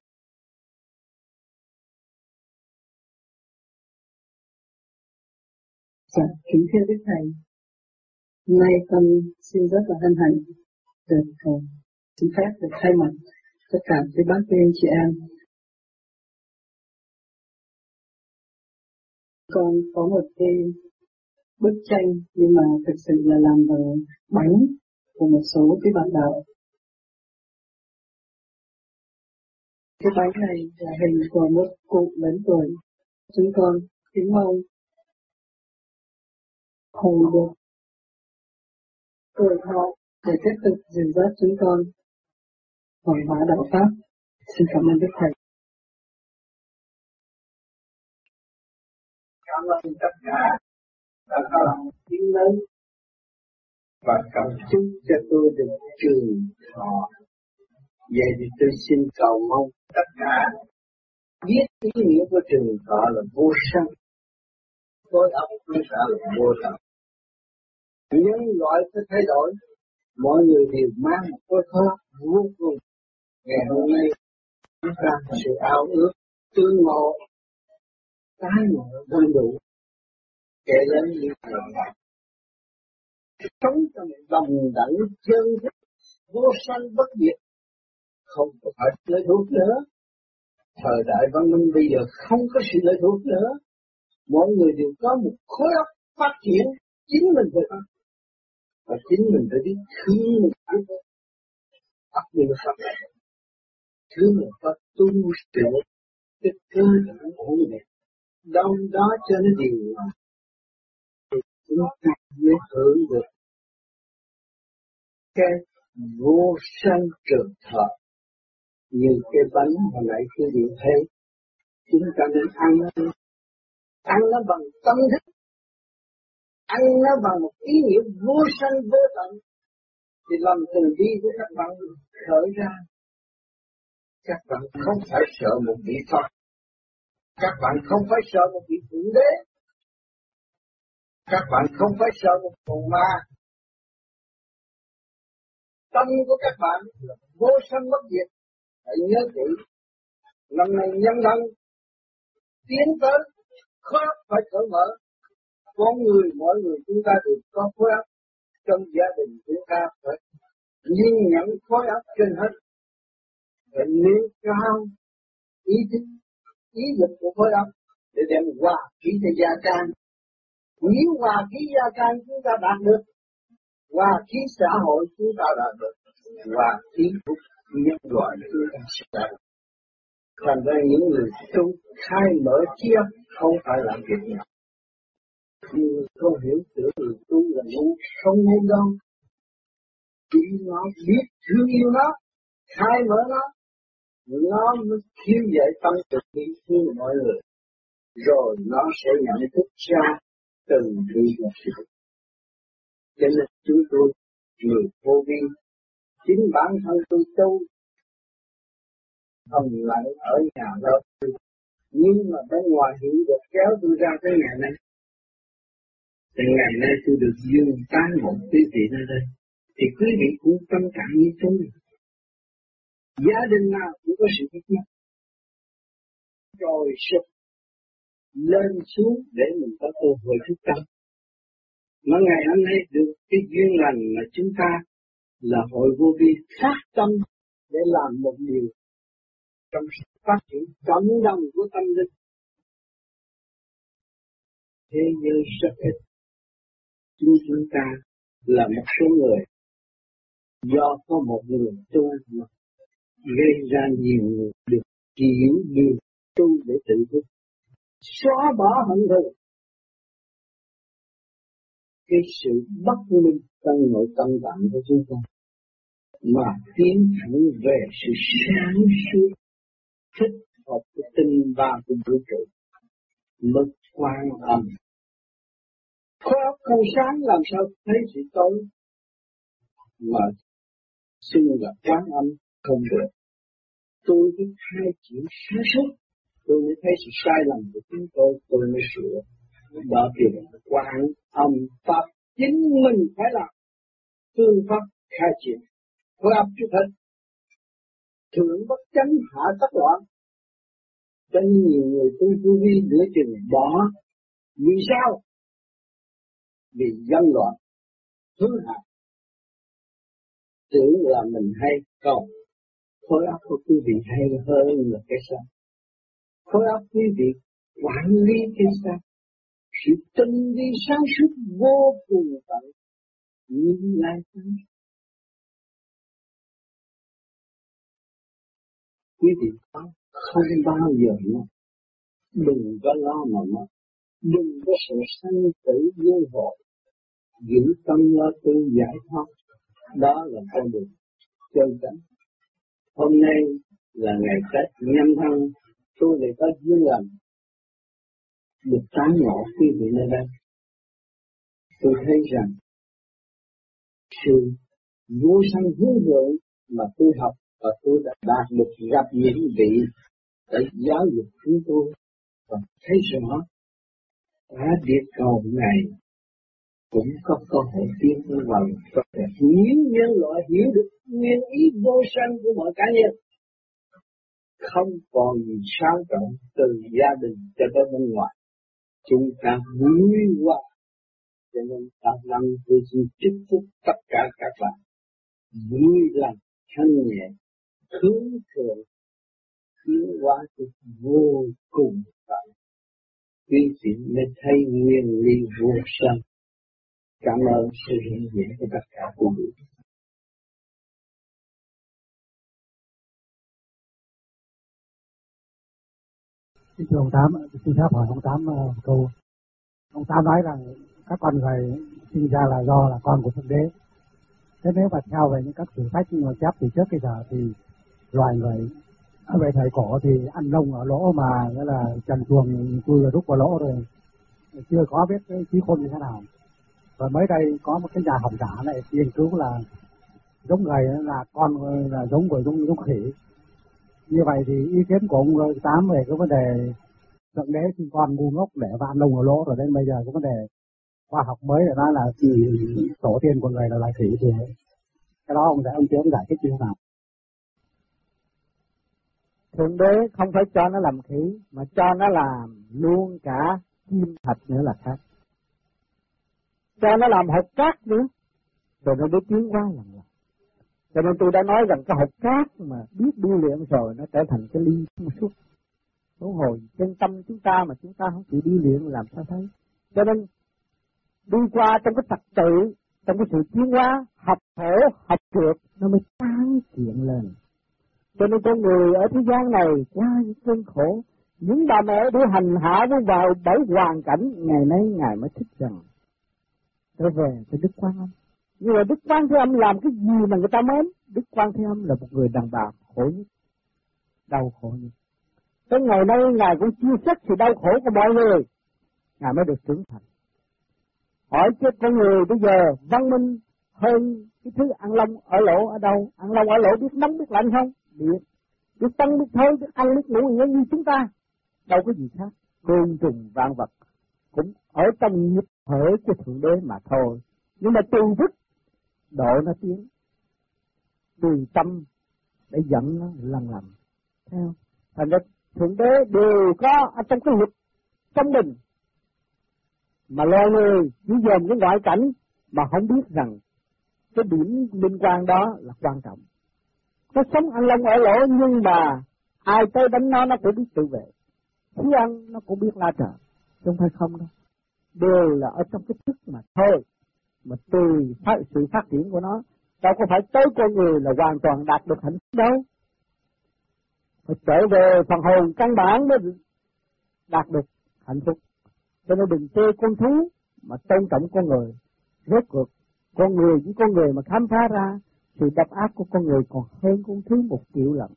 S5: Dạ, kính thưa Đức Thầy, hôm nay con xin rất là hân hạnh được xin phép được thay mặt tất cả các bác quý anh chị em. Con có một cái bức tranh nhưng mà thực sự là làm bằng bánh của một số cái bạn đạo. Cái bánh này là hình của một cụ lớn tuổi. Chúng con kính mong thầy được tuổi thọ để tiếp tục dìu dắt chúng con hoàn hóa đạo pháp. Xin cảm ơn Đức Thầy.
S1: Cảm ơn tất cả đã có lòng tiếng lớn và cầu chúc cho tôi được trường thọ. Vậy thì tôi xin cầu mong tất cả biết ý nghĩa của trường thọ là vô sanh, khối óc nó sẽ là vô tận. Nhân loại phải thay đổi, mọi người đều mang một khối thơ vô cùng. Ngày hôm nay chúng ta có sự ao ước tương ngộ, tái ngộ đầy đủ, kể đến như vậy. Sống trong đồng đẳng chân thức vô sanh bất diệt, không có phải lệ thuộc nữa. Thời đại văn minh bây giờ không có sự lệ thuộc nữa, mọi người đều có một khối óc phát triển, chính mình phải phát, và chính mình phải biết thương mình ăn óc mình phát triển, thương mình có tu sửa cái cơ thể ổn định, đâu đó cho nó điều hòa, thì chúng ta mới hưởng được cái vô sanh trường thọ. Như cái bánh hồi nãy quý vị thấy, chúng ta nên ăn nó bằng tâm thức, ăn nó bằng một ý nghĩa vô sanh vô tận, thì lòng từ bi của các bạn khởi ra. Các bạn không phải sợ một vị Phật, các bạn không phải sợ một vị Thượng Đế, các bạn không phải sợ một con ma. Tâm của các bạn là vô sanh bất diệt. Hãy nhớ kỹ, năm nay nhân văn tiến tới, khóa phải cởi mở, con người, mỗi người chúng ta đều có khối óc. Trong gia đình chúng ta phải nhìn nhận khối óc trên hết. Phải nêu cao ý thức, ý lực của khối óc để đem hòa khí cho gia can. Nếu hòa khí gia can chúng ta đạt được, hòa khí xã hội chúng ta đạt được, hòa khí của nhân loại chúng ta sẽ đạt được. Thành ra những người tu khai mở trí óc không phải làm việc nào. Nhưng không hiểu tưởng người tu là ngu, không ngu đâu. Chỉ nó biết thương yêu nó, khai mở nó mới khiêu dậy tâm từ bi thương mọi người. Rồi nó sẽ nhận thức ra từng vị một sự. Cho nên chúng tôi, người vô vi, chính bản thân tôi tu, thầm lặng ở nhà đó. Nhưng mà bên ngoài hiểu được kéo tôi ra tới ngày nay. Từ ngày nay tôi được dương tán một quý vị nơi đây. Thì quý vị cũng tâm trạng như tôi. Gia đình nào cũng có sự thích nhất. Rồi sụp lên xuống để mình có cơ hội thức tâm. Mà ngày hôm nay được cái duyên lành mà chúng ta là hội vô vi phát tâm để làm một điều trong sự phát triển cộng đồng của tâm linh. Thế giới rất ít. Chúng ta là một số người do có một người tu mà gây ra nhiều người được hiểu điều tu để tự thức, xóa bỏ hận thù, cái sự bất minh trong nội tâm tạng của chúng ta, mà tiến thẳng về sự sáng suốt thích hợp của tinh ba của vũ trụ, mới quan âm. Khối óc không sáng làm sao thấy sự tối, mà xưng là quán âm không được. Tôi biết hai chuyện sáng suốt, tôi mới thấy sự sai lầm của chúng tôi mới sửa. Đó là quán âm pháp, chính mình phải làm phương pháp khai triển. Khối óc trước hết, thượng bất chánh hạ tất loạn. Cho nên nhiều người tu vô vi nửa chừng bỏ. Vì sao? Vì dâm loạn, hư hại. Tưởng là mình hay, không. Khối óc của quý vị hay hơn là cái sao? Khối óc quý vị quản lý cái sao? Sự tinh vi sáng suốt vô cùng tận, nhưng lại sáng. Quý vị không bao giờ mất. Đừng có lo mà mất. Đừng có sự sanh tử vô hộ. Giữ tâm lo tu giải thoát. Đó là con đường chân chánh. Hôm nay là ngày Tết nhâm thân, tôi lại có duyên lành được tán ngộ quý vị nơi đây. Tôi thấy rằng sự vô sanh hướng thượng mà tôi học và tôi đã đạt được gặp những vị để giáo dục chúng tôi và thấy rõ cả địa cầu này cũng có cơ hội tiến vào tốt đẹp. Nếu nhân loại hiểu được nguyên ý vô sanh của mọi cá nhân, không còn gì sao trọng từ gia đình cho tới bên ngoài, chúng ta vui hòa. Cho nên ta năm tôi xin chúc phúc tất cả các bạn vui lòng thanh nhẹ, hướng thượng, tiến hóa vô cùng tận. Quý vị mới thấy nguyên lý vô sanh. Cảm ơn sự hiện diện của tất cả quý vị.
S6: Thưa ông Tám, xin phép hỏi ông Tám một câu. Ông Tám nói rằng các con người sinh ra là do là con của Thượng Đế. Thế nếu mà theo về những các sử sách mà chép từ trước bây giờ thì loài người về thời cổ thì ăn lông ở lỗ mà nghĩa là trần truồng chui rút vào lỗ rồi, chưa có biết cái trí khôn như thế nào. Và mới đây có một cái nhà học giả này nghiên cứu là giống người là con là giống với giống khỉ. Như vậy thì ý kiến của ông Tám về cái vấn đề Thượng Đế sinh con ngu ngốc để và ăn lông ở lỗ, rồi đến bây giờ cái vấn đề khoa học mới để nói là tổ tiên của người là loài khỉ, thì cái đó ông giải thích như thế nào?
S3: Thượng Đế không phải cho nó làm khỉ, mà cho nó làm luôn cả chim thạch nữa là khác.
S6: cho nó làm hột cát nữa, rồi nó mới tiến hóa lần lần. Cho nên tôi đã nói rằng cái hột cát mà biết điêu luyện rồi nó trở thành cái ly trong suốt. Huống hồ chân tâm chúng ta mà chúng ta không chịu điêu luyện làm sao thấy. Cho nên đi qua trong cái trật tự, trong cái sự tiến hóa, học khổ, học trượt nó mới sáng chuyện lên. Cho nên con người ở thế gian này qua những cơn khổ, những bà mẹ để hành hạ muốn vào bởi hoàn cảnh, ngày nay Ngài mới thích rằng trở về với Đức Quan Âm. Nhưng mà Đức Quan Thế Âm làm cái gì mà người ta mến? Đức Quan Thế Âm là một người đàn bà khổ nhất, đau khổ nhất. Tới ngày nay Ngài cũng chia sẻ sự đau khổ của mọi người, Ngài mới được trưởng thành. Hỏi chết con người bây giờ văn minh hơn cái thứ ăn lông ở lỗ ở đâu? Ăn lông ở lỗ biết nóng biết lạnh không? Biết tăng biết thôi, biết ăn biết ngủ như chúng ta. Đâu có gì khác. Côn trùng vạn vật cũng ở trong nhịp thở của Thượng Đế mà thôi. Nhưng mà tùy thức độ nó tiến, tùy tâm để dẫn nó lần lần theo. Thành ra Thượng Đế đều có ở trong cái luật trong mình. Mà loài người chỉ dòm cái ngoại cảnh mà không biết rằng cái điểm liên quan đó là quan trọng. Nó sống ăn lông ở lỗ nhưng mà ai tới đánh nó cũng biết tự vệ. Khi ăn nó cũng biết la trời, không phải không đâu. Đều là ở trong cái thức mà thôi. Mà tùy sự phát triển của nó, đâu có phải tới con người là hoàn toàn đạt được hạnh phúc đâu. Phải trở về phần hồn căn bản mới đạt được hạnh phúc. Cho nên đừng chê con thú mà tôn trọng con người. Rốt cuộc con người với con người mà khám phá ra sự độc ác của con người còn hơn con thú 1 triệu lần.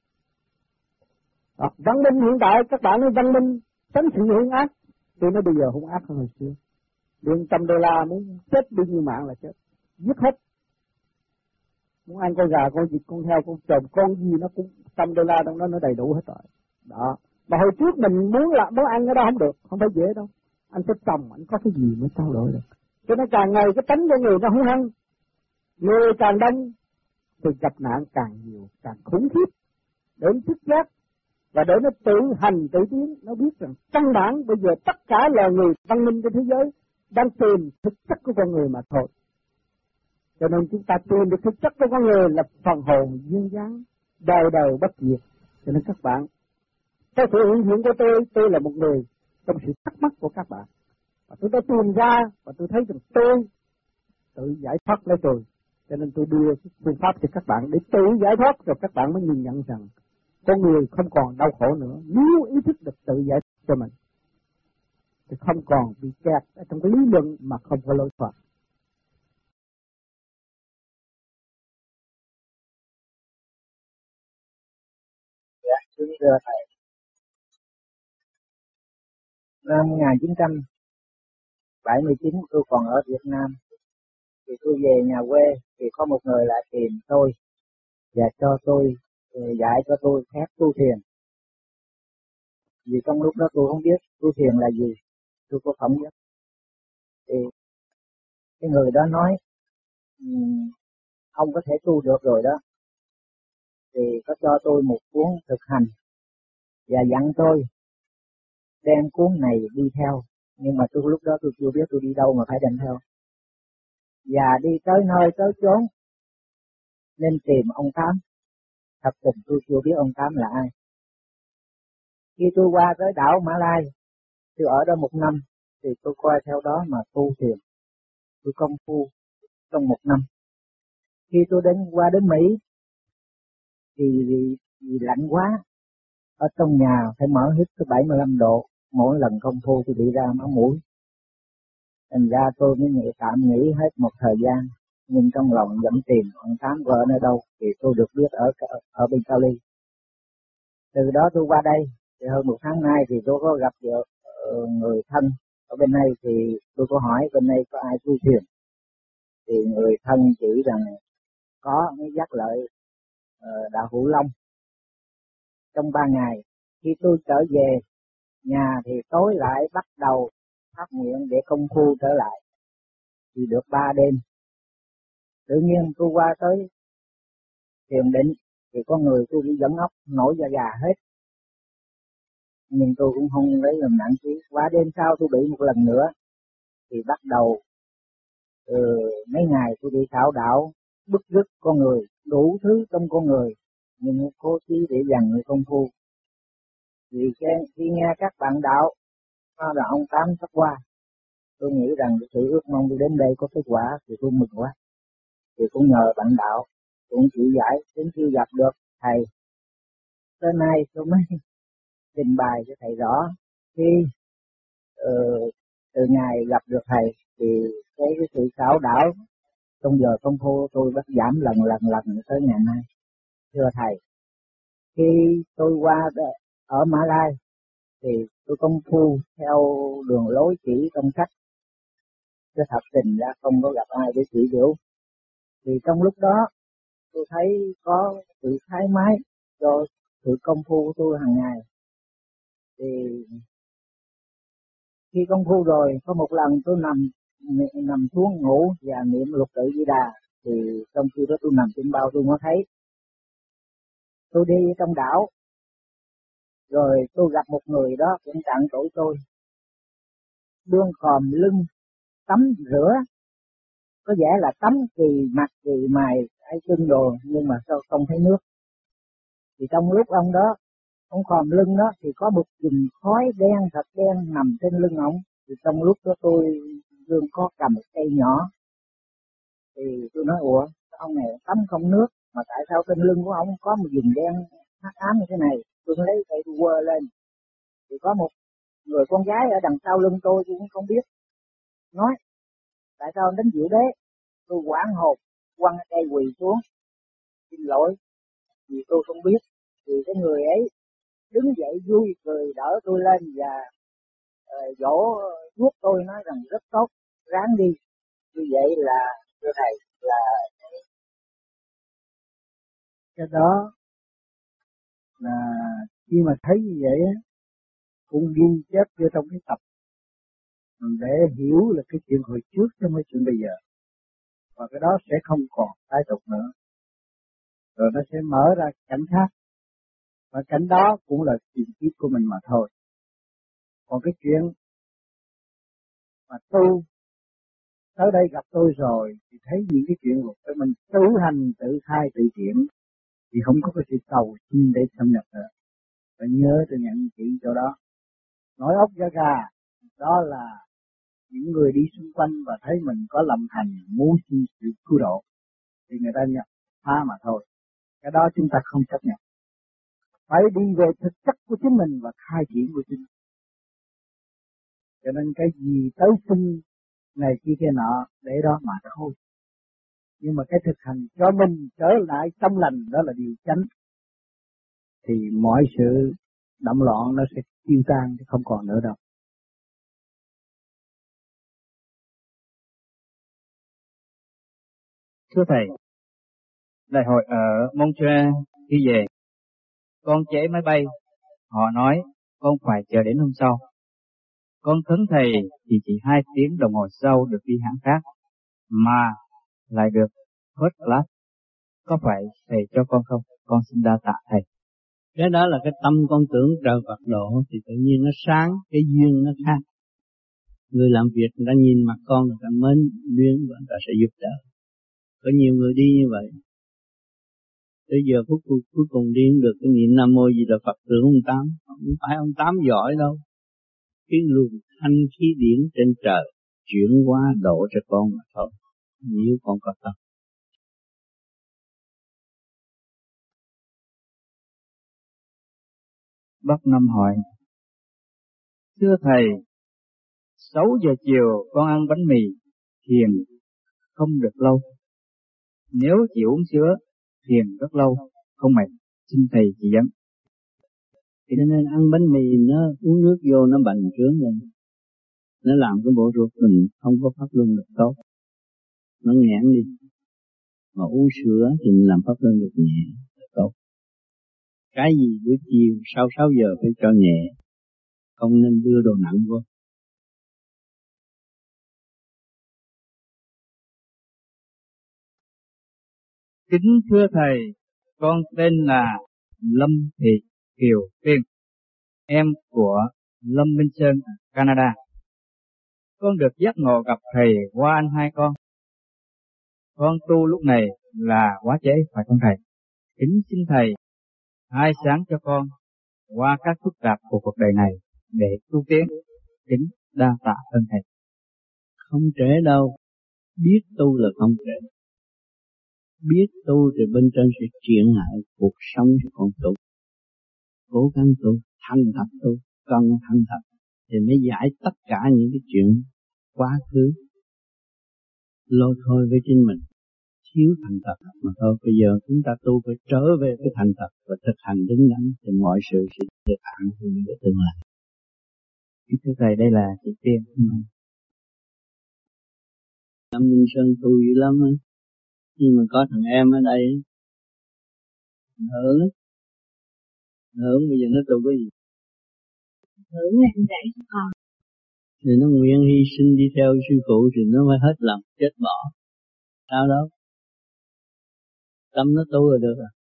S6: Văn minh hiện tại các bạn nói văn minh tránh sự hung ác, tôi nói bây giờ hung ác hơn hồi xưa. Điện $100 muốn chết bao nhiêu mạng là chết, giết hết. Muốn ăn con gà, con vịt, con heo, con trồn, con gì nó cũng $100 trong đó nó đầy đủ hết rồi. Đó. Mà hồi trước mình muốn ăn cái đó không được, không phải dễ đâu. Anh phải trồng, anh có cái gì mới trao đổi được. Cho nên càng ngày cái tánh của người nó hung hăng, người càng đông thì gặp nạn càng nhiều, càng khủng khiếp. Để nó thức giác và để nó tự hành tự tiến, nó biết rằng căn bản bây giờ tất cả loài người văn minh trên thế giới đang tìm thực chất của con người mà thôi. Cho nên chúng ta tìm được thực chất của con người là phần hồn duyên dáng, đời đời bất diệt. Cho nên các bạn, theo sự hiện diện của tôi là một người trong sự thắc mắc của các bạn. Và tôi đã tìm ra và tôi thấy rằng tôi tự giải thoát lấy tôi. Cho nên tôi đưa phương pháp cho các bạn để tự giải thoát, rồi các bạn mới nhìn nhận rằng con người không còn đau khổ nữa. Nếu ý thức được tự giải thoát cho mình, thì không còn bị kẹt ở trong cái lý luận mà không có lối thoát.
S3: Thưa thầy, năm 1979 tôi còn ở Việt Nam, thì tôi về nhà quê thì có một người lại tìm tôi và cho tôi dạy cho tôi phép tu thiền. Vì trong lúc đó tôi không biết tu thiền là gì, tôi có không biết. Thì cái người đó nói ông có thể tu được rồi đó, thì có cho tôi một cuốn thực hành và dặn tôi đem cuốn này đi theo. Nhưng mà tôi lúc đó tôi chưa biết tôi đi đâu mà phải đem theo. Và đi tới nơi tới chốn nên tìm ông Tám. Thật tình tôi chưa biết ông Tám là ai. Khi tôi qua tới đảo Mã Lai, tôi ở đó 1 năm, thì tôi coi theo đó mà tu thiền. Tôi công phu trong 1 năm. Khi tôi qua đến Mỹ, thì vì lạnh quá, ở trong nhà phải mở hít tới 75 độ, mỗi lần công phu tôi bị ra máu mũi. Thành ra tôi mới tạm nghỉ hết một thời gian, nhưng trong lòng vẫn tìm ông Tám vợ nơi đâu, thì tôi được biết ở bên Cali. Từ đó tôi qua đây, thì hơn 1 tháng nay thì tôi có gặp được người thân ở bên đây, thì tôi có hỏi bên đây có ai tu thiền. Thì người thân chỉ rằng có mới dắt lợi Đạo Hữu Long. Trong 3 ngày, khi tôi trở về nhà thì tối lại bắt đầu phát nguyện để công phu trở lại. Thì được 3 đêm. Tự nhiên tôi qua tới thiền định thì có người tôi bị dẫn ốc nổi da gà hết. Nhưng tôi cũng không lấy làm nặng chí. Qua đêm sau tôi bị một lần nữa thì bắt đầu
S4: mấy ngày tôi đi khảo đạo, bức rứt con người, đủ thứ trong con người, nhưng cố chí để dành người công phu. Vì khi nghe các bạn đạo nói là ông Tám sắp qua, tôi nghĩ rằng sự ước mong tôi đến đây có kết quả thì tôi mừng quá. Thì cũng nhờ bạn đạo, cũng chỉ giải đến khi gặp được thầy. Tới nay tôi mới trình bày cho thầy rõ. Khi từ ngày gặp được thầy thì cái sự khảo đạo trong giờ công phu tôi bắt giảm lần tới ngày nay. Thưa thầy, khi tôi qua ở Mã Lai thì tôi công phu theo đường lối chỉ trong sách, chứ thật tình ra không có gặp ai để chỉ biểu. Thì trong lúc đó tôi thấy có sự thái mái cho sự công phu của tôi hàng ngày. Thì khi công phu rồi, có một lần tôi nằm xuống ngủ và niệm Lục Tự Di Đà, thì trong khi đó tôi nằm trên bao tôi mới thấy tôi đi trong đảo, rồi tôi gặp một người đó cũng cạn tuổi tôi, đương khòm lưng tắm rửa, có vẻ là tắm kỳ mặt kỳ mày hay chân đồ, nhưng mà sao không thấy nước. Thì trong lúc ông đó, ông khòm lưng đó thì có một chùm khói đen thật đen nằm trên lưng ông. Thì trong lúc đó tôi đương có cầm một cây nhỏ, thì tôi nói ủa ông này tắm không nước mà tại sao trên lưng của ông có một vùng đen hắc ám như thế này. Tôi lấy cây tôi quơ lên, thì có một người con gái ở đằng sau lưng tôi cũng không biết, nói tại sao đến diệu đế. Tôi hoảng hồn quăng cây quỳ xuống, xin lỗi vì tôi không biết. Thì cái người ấy đứng dậy vui cười đỡ tôi lên và dỗ vuốt tôi, nói rằng rất tốt, ráng đi. Như vậy là thưa thầy là cái đó là khi mà thấy như vậy á, cũng ghi chép vô trong cái tập để hiểu là cái chuyện hồi trước chứ không phải chuyện bây giờ, và cái đó sẽ không còn tái tục nữa, rồi nó sẽ mở ra cảnh khác, và cảnh đó cũng là chuyện kiếp của mình mà thôi. Còn cái chuyện mà tu tới đây gặp tôi rồi thì thấy những cái chuyện của mình tự hành tự khai tự triển thì không có cái sự cầu xin để xâm nhập nữa. Và nhớ tôi nhận chỉ chỗ đó. Nói ốc ra gà đó là những người đi xung quanh và thấy mình có lòng thành muốn xin sự cứu độ thì người ta nhập phá mà thôi. Cái đó chúng ta không chấp nhận. Phải đi về thực chất của chính mình và khai triển của chính mình. Cho nên cái gì tới sinh này kia nọ để đó mà thôi. Nhưng mà cái thực hành cho mình trở lại tâm lành đó là điều chánh. Thì mọi sự động loạn nó sẽ tiêu tan, không còn nữa đâu.
S7: Thưa Thầy, đại hội ở Montreal khi về, con chế máy bay, họ nói con phải chờ đến hôm sau. Con khấn Thầy thì chỉ 2 tiếng đồng hồ sau được đi hãng khác, mà lại được first class. Có phải Thầy cho con không? Con xin đa tạ Thầy.
S8: Cái đó là cái tâm con tưởng trời Phật độ thì tự nhiên nó sáng, cái duyên nó khác. Người làm việc người ta nhìn mặt con, người ta mến duyên và người ta sẽ giúp đỡ. Có nhiều người đi như vậy. Tới giờ cuối cùng đi được cái niệm Nam Mô Di Đà Phật tưởng ông Tám. Không phải ông Tám giỏi đâu. Cái luồng thanh khí điển trên trời chuyển qua độ cho con mà thôi. Nếu con có tâm.
S7: Bác Năm hỏi, thưa Thầy, 6 giờ chiều con ăn bánh mì, thiền không được lâu. Nếu chỉ uống sữa, thiền rất lâu, không mệt, xin Thầy chỉ dẫn.
S8: Cho nên ăn bánh mì nó uống nước vô nó bành trướng lên. Nó làm cái bộ ruột mình không có pháp luân được tốt. Nó nghẽn đi. Mà uống sữa thì mình làm pháp luân được nhẹ, được tốt. Cái gì buổi chiều sau 6 giờ phải cho nhẹ, không nên đưa đồ nặng vô.
S7: Kính thưa Thầy, con tên là Lâm Thị Kiều Tiên, em của Lâm Minh Sơn, Canada. Con được giác ngộ gặp Thầy qua anh hai con. Con tu lúc này là quá trễ phải không thầy? Kính xin thầy khai sáng cho con qua các phức tạp của cuộc đời này để tu tiến. Kính đa tạ ơn thầy.
S8: Không trễ đâu, biết tu là không trễ. Biết tu thì bên trên sẽ triển hại cuộc sống cho con tu. Cố gắng tu, thành thật tu, cần thành thật thì mới giải tất cả những cái chuyện quá khứ lôi thôi với chính mình, thiếu thành thật mà thôi. Bây giờ chúng ta tu phải trở về cái thành thật và thực hành đúng đắn thì mọi sự sẽ được an vui về tương lai.
S7: Thưa thầy, đây là chị Tiên.
S8: Lâm Minh Sơn tu dữ lắm á, nhưng mà có thằng em ở đây hưởng bây giờ nó tu cái gì?
S9: Hưởng là anh dạy cho con.
S8: Thì nó nguyện hy sinh đi theo sư phụ thì nó mới hết lòng chết bỏ. Sao đâu? Tâm nó tu là được rồi.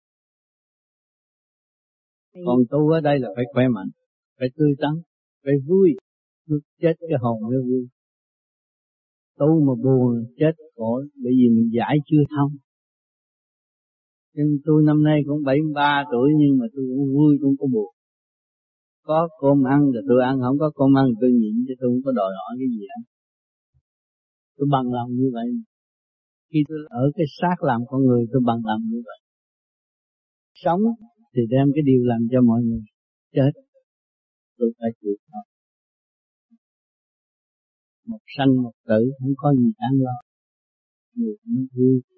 S8: Còn tu ở đây là phải khỏe mạnh, phải tươi tắn, phải vui. Lúc chết cái hồn nó vui. Tu mà buồn chết khổ bởi vì mình giải chưa thông. Nhưng tôi năm nay cũng 73 tuổi nhưng mà tôi cũng vui, cũng có buồn. Có cơm ăn thì tôi ăn, không có cơm ăn tôi nhịn, chứ tôi không có đòi hỏi cái gì ăn. Tôi bằng lòng như vậy. Khi tôi ở cái xác làm con người tôi bằng lòng như vậy. Sống thì đem cái điều làm cho mọi người. Chết tôi phải chịu thôi. Một sanh một tử không có gì đáng lo. Người nó vui